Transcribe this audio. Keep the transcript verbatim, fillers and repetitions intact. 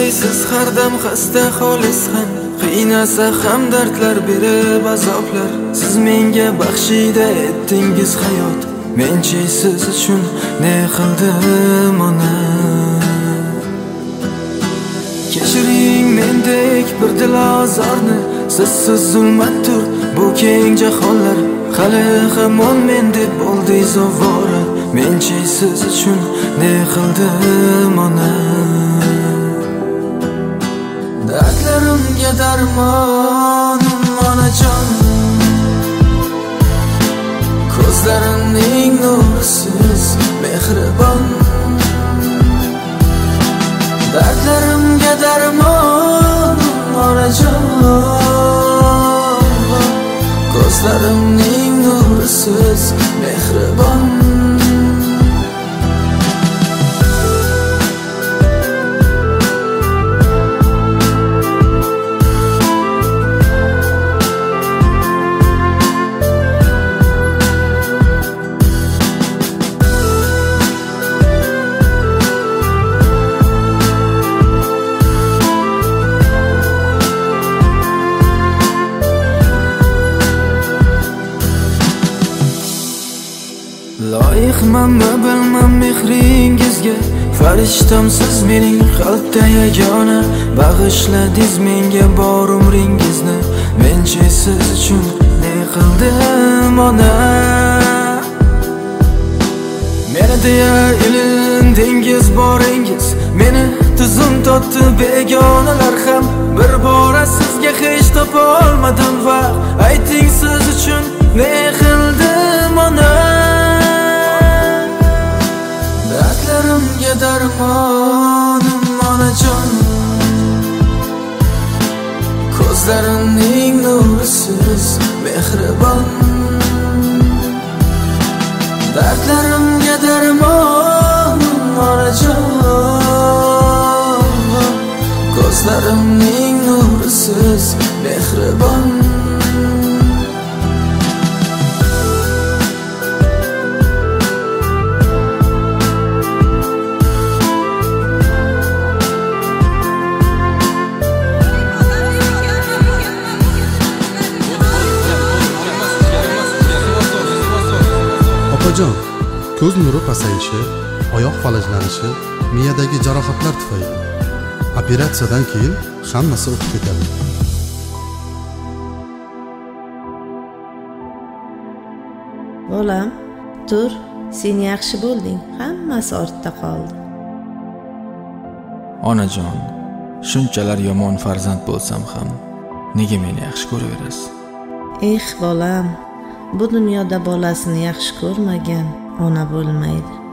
Bilmaysiz har dam xasta xolis ham, qiynasa ham dardlar berib azoblar. Siz menga baxshida etdingiz hayot, menchi siz uchun ne qildim ona? Kechiring mendek bir dilozorni, sizsiz zulmatdir bu keng jahonlar. Hali hamon men deb bo'ldingiz ovora, menchi siz uchun ne qildim ona? Dardlarimga darmonim onajon, ko'zlarimning nursiz mehribon. Dardlarimga darmonim onajon, ko'zlarimning nursiz mehribon. Loyiqmanmi bilmam mehringizga, farishtam siz mening xalqda yagona. Bag'ishladingiz menga bor umringizni, menchi siz uchun ne qildim ona? Meni deya ilindingiz boringiz, meni tuzum totdi begonalar ham. Bir bora sizga hech topa olmadim va ayting siz uchun ne qildim ona? Dardlarimga darmonim onajon, ko'zlarimning nursiz mehribon. Dardlarimga darmonim onajon, ko'zlarimning nursiz mehribon. Opajon, ko'z nuri pasayishi, oyoq falajlanishi, miyadagi jarohatlar tufayli operatsiyadan keyin hammasi o'tib ketadi. Bolam, tur, sen yaxshi bo'lding, hammasi ortda qoldi. Onajon, shunchalar yomon farzand bo'lsam ham nega meni yaxshi ko'raverasiz? Eh bolam, bu dunyoda bolasini yaxshi ko'rmagan ona bo'lmaydi.